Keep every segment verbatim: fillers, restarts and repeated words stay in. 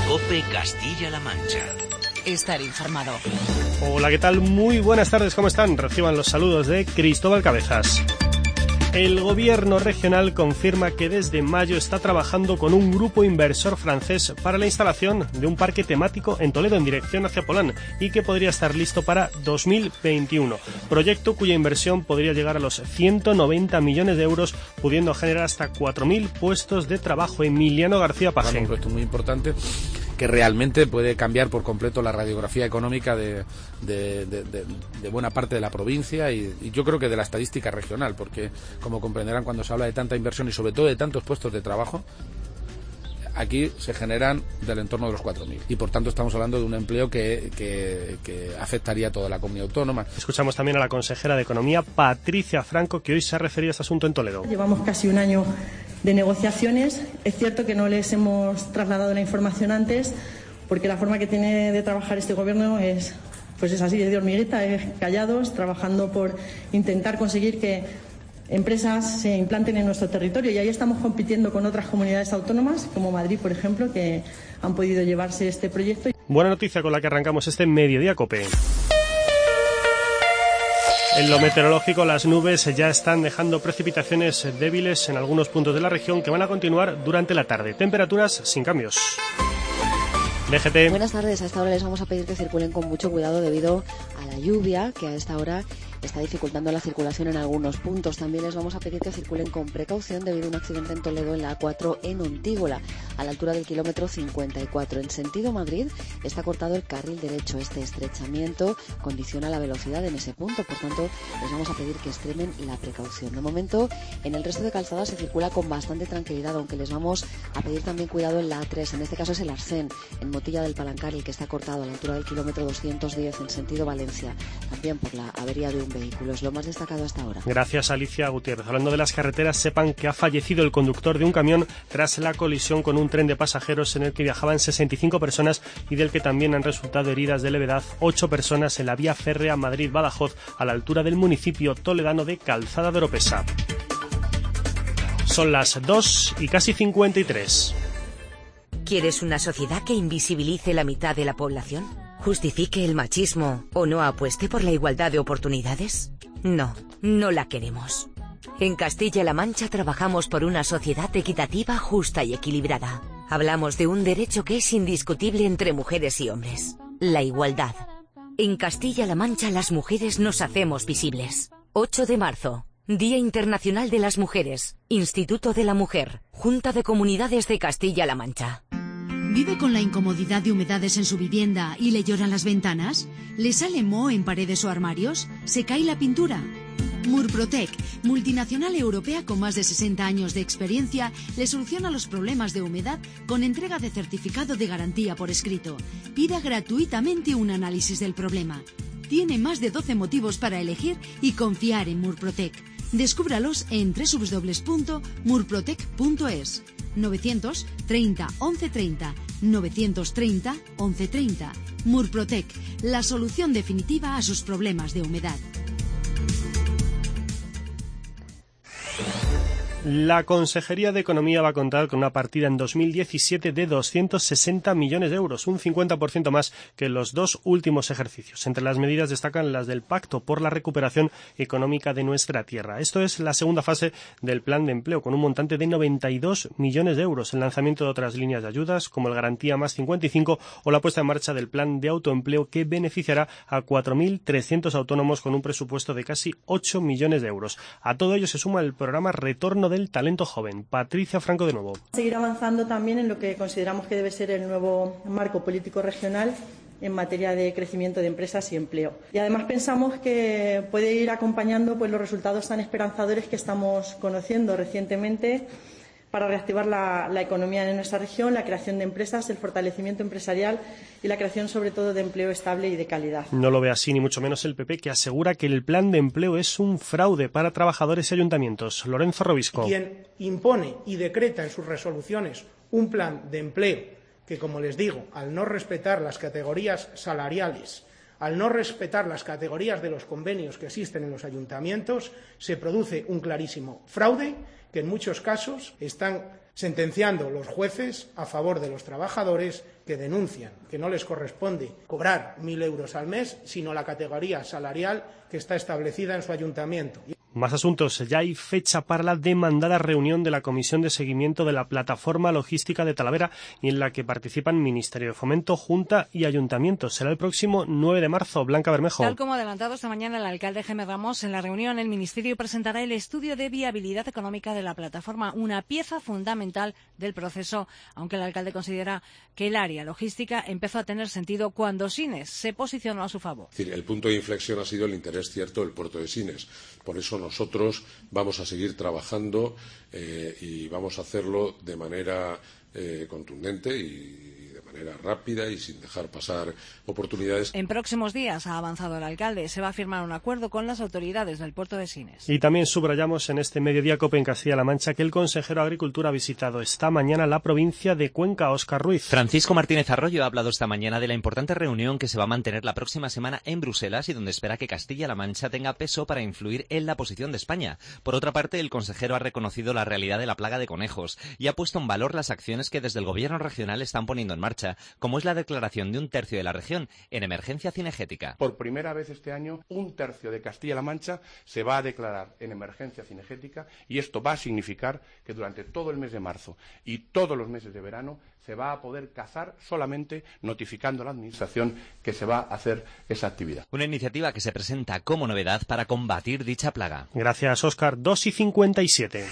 COPE Castilla-La Mancha. Estar informado. Hola, ¿qué tal? Muy buenas tardes, ¿cómo están? Reciban los saludos de Cristóbal Cabezas. El gobierno regional confirma que desde mayo está trabajando con un grupo inversor francés para la instalación de un parque temático en Toledo en dirección hacia Polán y que podría estar listo para dos mil veintiuno. Proyecto cuya inversión podría llegar a los ciento noventa millones de euros, pudiendo generar hasta cuatro mil puestos de trabajo. Emiliano García Paje. Un proyecto muy importante que realmente puede cambiar por completo la radiografía económica de, de, de, de, de buena parte de la provincia y, y yo creo que de la estadística regional, porque como comprenderán, cuando se habla de tanta inversión y sobre todo de tantos puestos de trabajo, aquí se generan del entorno de los cuatro mil y por tanto estamos hablando de un empleo que, que, que afectaría a toda la comunidad autónoma. Escuchamos también a la consejera de Economía, Patricia Franco, que hoy se ha referido a este asunto en Toledo. Llevamos casi un año de negociaciones. Es cierto que no les hemos trasladado la información antes porque la forma que tiene de trabajar este gobierno es, pues es así, es de hormiguita, es callados, trabajando por intentar conseguir que empresas se implanten en nuestro territorio y ahí estamos compitiendo con otras comunidades autónomas como Madrid, por ejemplo, que han podido llevarse este proyecto. Buena noticia con la que arrancamos este Mediodía COPE. En lo meteorológico, las nubes ya están dejando precipitaciones débiles en algunos puntos de la región que van a continuar durante la tarde. Temperaturas sin cambios. D G T. Buenas tardes. A esta hora les vamos a pedir que circulen con mucho cuidado debido a la lluvia que a esta hora está dificultando la circulación en algunos puntos. También les vamos a pedir que circulen con precaución debido a un accidente en Toledo en la A cuatro en Ontígola, a la altura del kilómetro cincuenta y cuatro. En sentido Madrid está cortado el carril derecho. Este estrechamiento condiciona la velocidad en ese punto, por tanto les vamos a pedir que extremen la precaución. De momento, en el resto de calzadas se circula con bastante tranquilidad, aunque les vamos a pedir también cuidado en la A tres. En este caso es el Arsén, en Motilla del Palancar, el que está cortado a la altura del kilómetro doscientos diez en sentido Valencia, también por la avería de un vehículo. Es lo más destacado hasta ahora. Gracias, Alicia Gutiérrez. Hablando de las carreteras, sepan que ha fallecido el conductor de un camión tras la colisión con un tren de pasajeros en el que viajaban sesenta y cinco personas y del que también han resultado heridas de levedad ocho personas en la vía férrea Madrid-Badajoz, a la altura del municipio toledano de Calzada de Oropesa. Son las dos y casi cincuenta y tres. ¿Quieres una sociedad que invisibilice la mitad de la población? ¿Justifique el machismo o no apueste por la igualdad de oportunidades? No, no la queremos. En Castilla-La Mancha trabajamos por una sociedad equitativa, justa y equilibrada. Hablamos de un derecho que es indiscutible entre mujeres y hombres: la igualdad. En Castilla-La Mancha las mujeres nos hacemos visibles. ocho de marzo, Día Internacional de las Mujeres, Instituto de la Mujer, Junta de Comunidades de Castilla-La Mancha. ¿Vive con la incomodidad de humedades en su vivienda y le lloran las ventanas? ¿Le sale moho en paredes o armarios? ¿Se cae la pintura? Murprotec, multinacional europea con más de sesenta años de experiencia, le soluciona los problemas de humedad con entrega de certificado de garantía por escrito. Pida gratuitamente un análisis del problema. Tiene más de doce motivos para elegir y confiar en Murprotec. Descúbralos en doble u doble u doble u punto murprotec punto es. novecientos treinta once treinta, novecientos treinta once treinta. Murprotec, la solución definitiva a sus problemas de humedad. La Consejería de Economía va a contar con una partida en dos mil diecisiete de doscientos sesenta millones de euros, un cincuenta por ciento más que en los dos últimos ejercicios. Entre las medidas destacan las del Pacto por la Recuperación Económica de nuestra tierra. Esto es la segunda fase del Plan de Empleo, con un montante de noventa y dos millones de euros, el lanzamiento de otras líneas de ayudas, como el Garantía Más cincuenta y cinco, o la puesta en marcha del Plan de Autoempleo, que beneficiará a cuatro mil trescientos autónomos con un presupuesto de casi ocho millones de euros. A todo ello se suma el programa Retorno del Talento Joven. Patricia Franco de nuevo. Seguir avanzando también en lo que consideramos que debe ser el nuevo marco político regional en materia de crecimiento de empresas y empleo. Y además pensamos que puede ir acompañando pues los resultados tan esperanzadores que estamos conociendo recientemente para reactivar la, la economía de nuestra región, la creación de empresas, el fortalecimiento empresarial y la creación sobre todo de empleo estable y de calidad. No lo ve así ni mucho menos el P P, que asegura que el plan de empleo es un fraude para trabajadores y ayuntamientos. Lorenzo Robisco. Quien impone y decreta en sus resoluciones un plan de empleo que, como les digo, al no respetar las categorías salariales, al no respetar las categorías de los convenios que existen en los ayuntamientos, se produce un clarísimo fraude que en muchos casos están sentenciando los jueces a favor de los trabajadores que denuncian que no les corresponde cobrar mil euros al mes, sino la categoría salarial que está establecida en su ayuntamiento. Más asuntos. Ya hay fecha para la demandada reunión de la Comisión de Seguimiento de la Plataforma Logística de Talavera y en la que participan Ministerio de Fomento, Junta y Ayuntamientos. Será el próximo nueve de marzo. Blanca Bermejo. Tal como ha adelantado esta mañana el alcalde Jaime Ramos, en la reunión el Ministerio presentará el estudio de viabilidad económica de la plataforma, una pieza fundamental del proceso, aunque el alcalde considera que el área logística empezó a tener sentido cuando Sines se posicionó a su favor. Es decir, el punto de inflexión ha sido el interés cierto del puerto de Sines. Por eso nosotros vamos a seguir trabajando eh, y vamos a hacerlo de manera eh, contundente y de manera rápida y sin dejar pasar oportunidades. En próximos días, ha avanzado el alcalde, se va a firmar un acuerdo con las autoridades del puerto de Sines. Y también subrayamos en este Mediodía COPE en Castilla-La Mancha que el consejero de Agricultura ha visitado esta mañana la provincia de Cuenca. Óscar Ruiz. Francisco Martínez Arroyo ha hablado esta mañana de la importante reunión que se va a mantener la próxima semana en Bruselas y donde espera que Castilla-La Mancha tenga peso para influir en la posición de España. Por otra parte, el consejero ha reconocido la realidad de la plaga de conejos y ha puesto en valor las acciones que desde el gobierno regional están poniendo en marcha, como es la declaración de un tercio de la región en emergencia cinegética. Por primera vez este año, un tercio de Castilla-La Mancha se va a declarar en emergencia cinegética y esto va a significar que durante todo el mes de marzo y todos los meses de verano se va a poder cazar solamente notificando a la Administración que se va a hacer esa actividad. Una iniciativa que se presenta como novedad para combatir dicha plaga. Gracias, Óscar. dos y cincuenta y siete.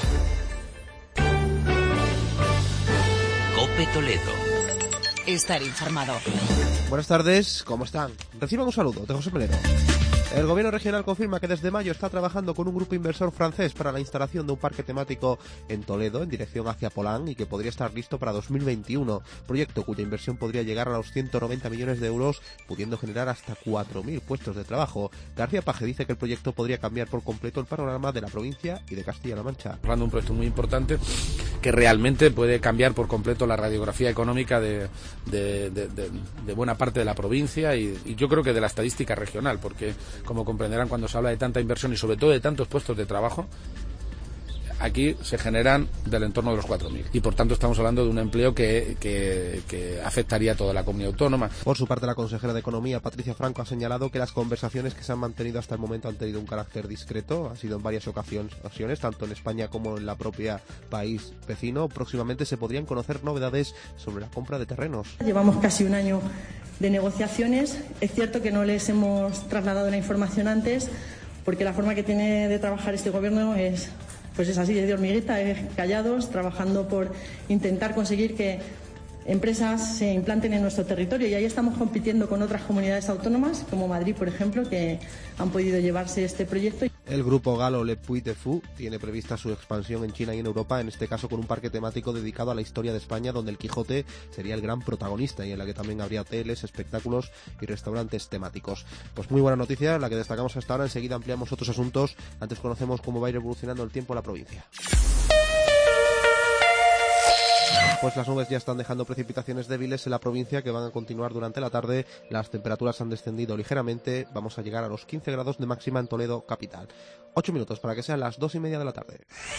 COPE Toledo. Estar informado. Buenas tardes, ¿cómo están? Reciban un saludo de José Melero. El gobierno regional confirma que desde mayo está trabajando con un grupo inversor francés para la instalación de un parque temático en Toledo, en dirección hacia Polán, y que podría estar listo para dos mil veintiuno, proyecto cuya inversión podría llegar a los ciento noventa millones de euros, pudiendo generar hasta cuatro mil puestos de trabajo. García Paje dice que el proyecto podría cambiar por completo el panorama de la provincia y de Castilla-La Mancha. Hablando de un proyecto muy importante que realmente puede cambiar por completo la radiografía económica de, de, de, de, de buena parte de la provincia y, y yo creo que de la estadística regional, porque como comprenderán, cuando se habla de tanta inversión y sobre todo de tantos puestos de trabajo, aquí se generan del entorno de los cuatro mil y por tanto estamos hablando de un empleo que, que, que afectaría a toda la comunidad autónoma. Por su parte, la consejera de Economía, Patricia Franco, ha señalado que las conversaciones que se han mantenido hasta el momento han tenido un carácter discreto, ha sido en varias ocasiones, tanto en España como en la propia país vecino. Próximamente se podrían conocer novedades sobre la compra de terrenos. Llevamos casi un año de negociaciones. Es cierto que no les hemos trasladado la información antes, porque la forma que tiene de trabajar este gobierno es, pues es así, es de hormiguita, es callados, trabajando por intentar conseguir que empresas se implanten en nuestro territorio, y ahí estamos compitiendo con otras comunidades autónomas, como Madrid, por ejemplo, que han podido llevarse este proyecto. El grupo galo Le Puy de Fou tiene prevista su expansión en China y en Europa, en este caso con un parque temático dedicado a la historia de España, donde el Quijote sería el gran protagonista y en la que también habría hoteles, espectáculos y restaurantes temáticos. Pues muy buena noticia, la que destacamos hasta ahora. Enseguida ampliamos otros asuntos. Antes conocemos cómo va a ir evolucionando el tiempo en la provincia. Pues las nubes ya están dejando precipitaciones débiles en la provincia que van a continuar durante la tarde. Las temperaturas han descendido ligeramente. Vamos a llegar a los quince grados de máxima en Toledo capital. Ocho minutos para que sean las dos y media de la tarde.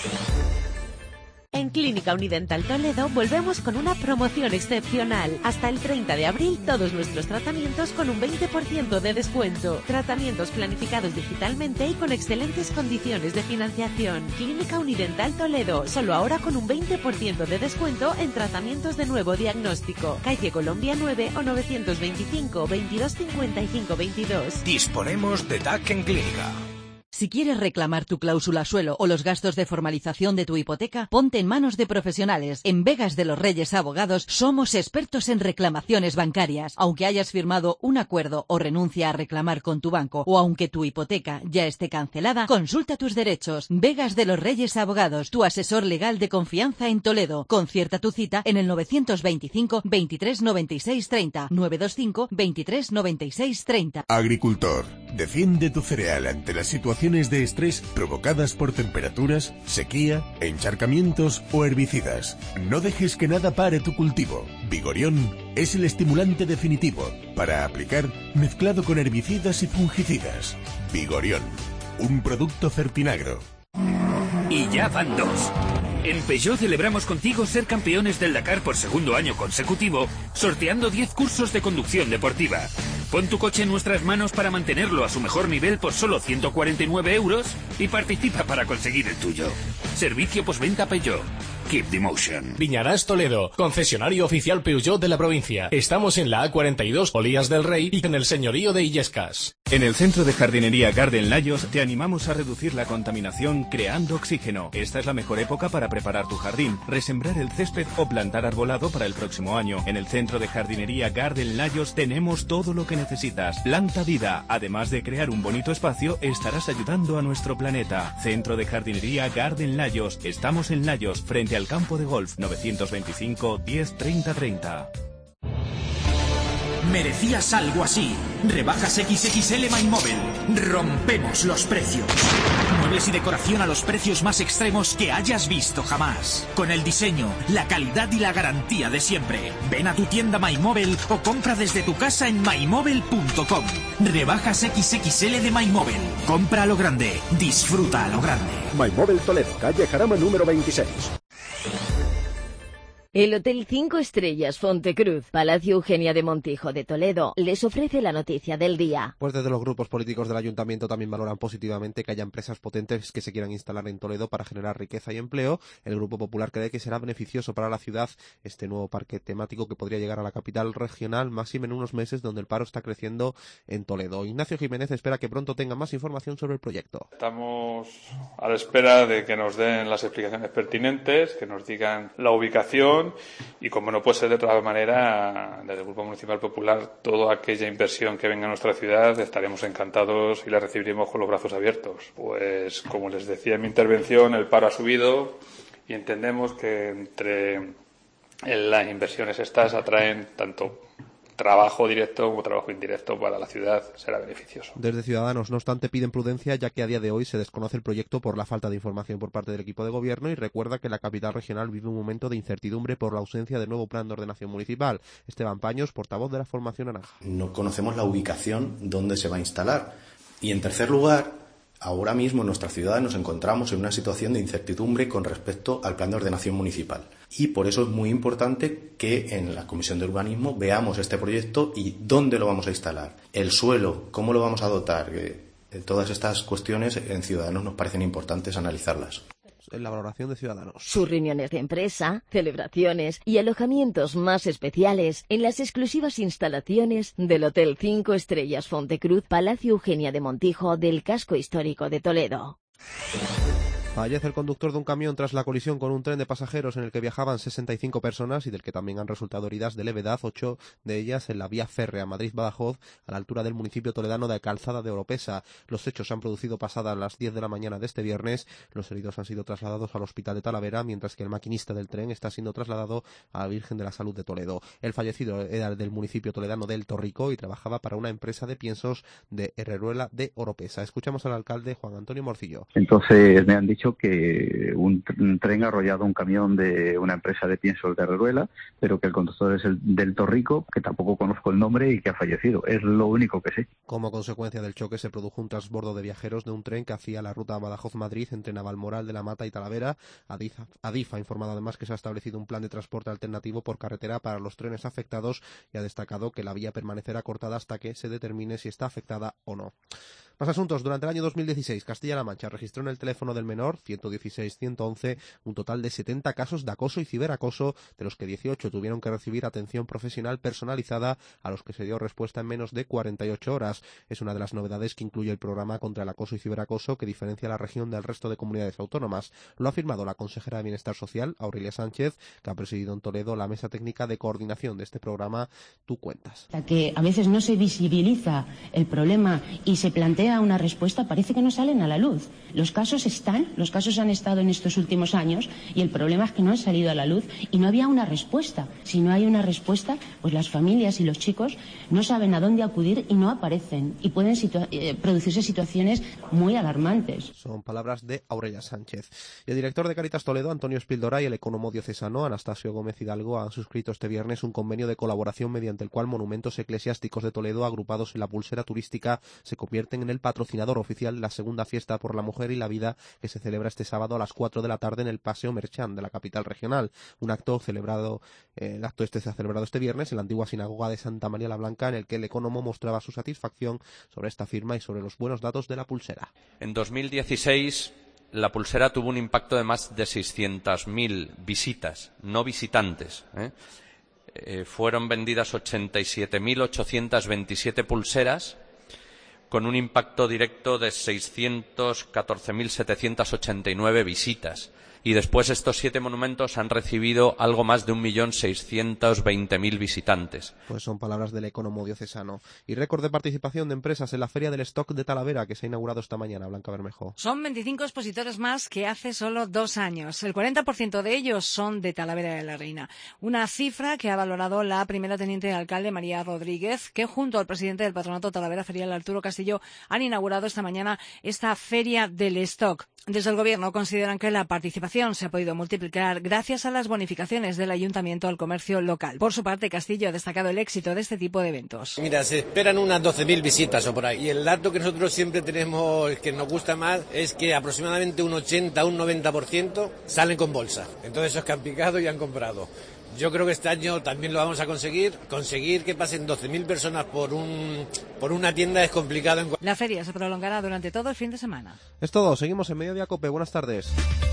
En Clínica Unidental Toledo volvemos con una promoción excepcional. Hasta el treinta de abril todos nuestros tratamientos con un veinte por ciento de descuento. Tratamientos planificados digitalmente y con excelentes condiciones de financiación. Clínica Unidental Toledo, solo ahora con un veinte por ciento de descuento en tratamientos de nuevo diagnóstico. Calle Colombia nueve o novecientos veinticinco, veintidós cincuenta y cinco veintidós. Disponemos de T A C en Clínica. Si quieres reclamar tu cláusula suelo o los gastos de formalización de tu hipoteca, ponte en manos de profesionales. En Vegas de los Reyes Abogados somos expertos en reclamaciones bancarias. Aunque hayas firmado un acuerdo o renuncia a reclamar con tu banco, o aunque tu hipoteca ya esté cancelada, consulta tus derechos. Vegas de los Reyes Abogados, tu asesor legal de confianza en Toledo. Concierta tu cita en el novecientos veinticinco, veintitrés noventa y seis treinta, novecientos veinticinco, veintitrés noventa y seis treinta. Agricultor, defiende tu cereal ante la situación de estrés provocadas por temperaturas, sequía, encharcamientos o herbicidas. No dejes que nada pare tu cultivo. Vigorión es el estimulante definitivo para aplicar mezclado con herbicidas y fungicidas. Vigorión, un producto Fertinagro. Y ya van dos. En Peugeot celebramos contigo ser campeones del Dakar por segundo año consecutivo, sorteando diez cursos de conducción deportiva. Pon tu coche en nuestras manos para mantenerlo a su mejor nivel por solo ciento cuarenta y nueve euros y participa para conseguir el tuyo. Servicio postventa Peugeot. Keep the motion. Viñarás Toledo, concesionario oficial Peugeot de la provincia. Estamos en la A cuarenta y dos, Olías del Rey, y en el señorío de Illescas. En el Centro de Jardinería Garden Layos te animamos a reducir la contaminación creando oxígeno. Esta es la mejor época para preparar tu jardín, resembrar el césped o plantar arbolado para el próximo año. En el Centro de Jardinería Garden Layos tenemos todo lo que necesitas. Planta vida. Además de crear un bonito espacio, estarás ayudando a nuestro planeta. Centro de Jardinería Garden Layos. Estamos en Layos, frente al campo de golf. novecientos veinticinco, diez, treinta, treinta. Merecías algo así. Rebajas equis equis ele MyMobile. Rompemos los precios. Muebles y decoración a los precios más extremos que hayas visto jamás. Con el diseño, la calidad y la garantía de siempre. Ven a tu tienda MyMobile o compra desde tu casa en my mobile punto com. Rebajas equis equis ele de MyMobile. Compra a lo grande. Disfruta a lo grande. MyMobile Toledo, calle Jarama número veintiséis. El Hotel cinco Estrellas Fontecruz, Palacio Eugenia de Montijo de Toledo, les ofrece la noticia del día. Pues desde los grupos políticos del ayuntamiento también valoran positivamente que haya empresas potentes que se quieran instalar en Toledo para generar riqueza y empleo. El Grupo Popular cree que será beneficioso para la ciudad este nuevo parque temático que podría llegar a la capital regional, máxime en unos meses donde el paro está creciendo en Toledo. Ignacio Jiménez espera que pronto tenga más información sobre el proyecto. Estamos a la espera de que nos den las explicaciones pertinentes, que nos digan la ubicación y, como no puede ser de otra manera, desde el Grupo Municipal Popular, toda aquella inversión que venga a nuestra ciudad estaremos encantados y la recibiremos con los brazos abiertos. Pues, como les decía en mi intervención, el paro ha subido y entendemos que entre las inversiones estas atraen tanto trabajo directo como trabajo indirecto para la ciudad, será beneficioso. Desde Ciudadanos, no obstante, piden prudencia ya que a día de hoy se desconoce el proyecto por la falta de información por parte del equipo de gobierno y recuerda que la capital regional vive un momento de incertidumbre por la ausencia del nuevo plan de ordenación municipal. Esteban Paños, portavoz de la formación naranja. No conocemos la ubicación donde se va a instalar. Y en tercer lugar, ahora mismo en nuestra ciudad nos encontramos en una situación de incertidumbre con respecto al plan de ordenación municipal. Y por eso es muy importante que en la Comisión de Urbanismo veamos este proyecto y dónde lo vamos a instalar. El suelo, cómo lo vamos a dotar. Eh, todas estas cuestiones en Ciudadanos nos parecen importantes analizarlas. En la valoración de Ciudadanos. Sus reuniones de empresa, celebraciones y alojamientos más especiales en las exclusivas instalaciones del Hotel cinco Estrellas Fontecruz, Palacio Eugenia de Montijo del Casco Histórico de Toledo. Fallece el conductor de un camión tras la colisión con un tren de pasajeros en el que viajaban sesenta y cinco personas y del que también han resultado heridas de levedad, ocho de ellas en la vía férrea Madrid-Badajoz, a la altura del municipio toledano de Calzada de Oropesa. Los hechos se han producido pasadas las diez de la mañana de este viernes. Los heridos han sido trasladados al hospital de Talavera, mientras que el maquinista del tren está siendo trasladado a la Virgen de la Salud de Toledo. El fallecido era del municipio toledano del Torrico y trabajaba para una empresa de piensos de Herreruela de Oropesa. Escuchamos al alcalde Juan Antonio Morcillo. Entonces me han dicho que un, un tren ha arrollado un camión de una empresa de piensos de Herreruela, pero que el conductor es el del Torrico, que tampoco conozco el nombre y que ha fallecido. Es lo único que sé. Como consecuencia del choque se produjo un transbordo de viajeros de un tren que hacía la ruta Badajoz-Madrid entre Navalmoral de la Mata y Talavera. Adif, Adif ha informado además que se ha establecido un plan de transporte alternativo por carretera para los trenes afectados y ha destacado que la vía permanecerá cortada hasta que se determine si está afectada o no. Más asuntos. Durante el año dos mil dieciséis, Castilla-La Mancha registró en el teléfono del menor ciento dieciséis ciento once un total de setenta casos de acoso y ciberacoso, de los que dieciocho tuvieron que recibir atención profesional personalizada, a los que se dio respuesta en menos de cuarenta y ocho horas. Es una de las novedades que incluye el programa contra el acoso y ciberacoso, que diferencia a la región del resto de comunidades autónomas. Lo ha afirmado la consejera de Bienestar Social, Aurelia Sánchez, que ha presidido en Toledo la mesa técnica de coordinación de este programa Tú Cuentas. Que a veces no se visibiliza el problema y se plantea una respuesta, parece que no salen a la luz. Los casos están, los casos han estado en estos últimos años y el problema es que no han salido a la luz y no había una respuesta. Si no hay una respuesta, pues las familias y los chicos no saben a dónde acudir y no aparecen y pueden situa- eh, producirse situaciones muy alarmantes. Son palabras de Aurelia Sánchez. Y el director de Cáritas Toledo, Antonio Espildora, y el economo diocesano, Anastasio Gómez Hidalgo, han suscrito este viernes un convenio de colaboración mediante el cual monumentos eclesiásticos de Toledo agrupados en la pulsera turística se convierten en el el patrocinador oficial de la segunda fiesta por la mujer y la vida que se celebra este sábado a las cuatro de la tarde en el Paseo Merchant de la capital regional. Un acto celebrado, eh, el acto este se ha celebrado este viernes en la antigua sinagoga de Santa María la Blanca, en el que el Economo mostraba su satisfacción sobre esta firma y sobre los buenos datos de la pulsera. En dos mil dieciséis la pulsera tuvo un impacto de más de seiscientas mil visitas, no visitantes, ¿eh? Eh, fueron vendidas ochenta y siete mil ochocientas veintisiete pulseras con un impacto directo de seiscientos catorce mil setecientos ochenta y nueve visitas. Y después estos siete monumentos han recibido algo más de un millón seiscientos veinte mil visitantes. Pues son palabras del Economo diocesano. Y récord de participación de empresas en la Feria del Stock de Talavera, que se ha inaugurado esta mañana. Blanca Bermejo. Son veinticinco expositores más que hace solo dos años. El cuarenta por ciento de ellos son de Talavera de la Reina. Una cifra que ha valorado la primera teniente de alcalde, María Rodríguez, que junto al presidente del Patronato Talavera Ferial, Arturo Castillo, han inaugurado esta mañana esta Feria del Stock. Desde el Gobierno consideran que la participación se ha podido multiplicar gracias a las bonificaciones del Ayuntamiento al comercio local. Por su parte, Castillo ha destacado el éxito de este tipo de eventos. Mira, se esperan unas doce mil visitas o por ahí. Y el dato que nosotros siempre tenemos, que nos gusta más, es que aproximadamente un ochenta, un noventa por ciento salen con bolsa. Entonces esos que han picado y han comprado. Yo creo que este año también lo vamos a conseguir. Conseguir que pasen doce mil personas por un por una tienda es complicado. En... La feria se prolongará durante todo el fin de semana. Es todo. Seguimos en Mediodía Cope. Buenas tardes.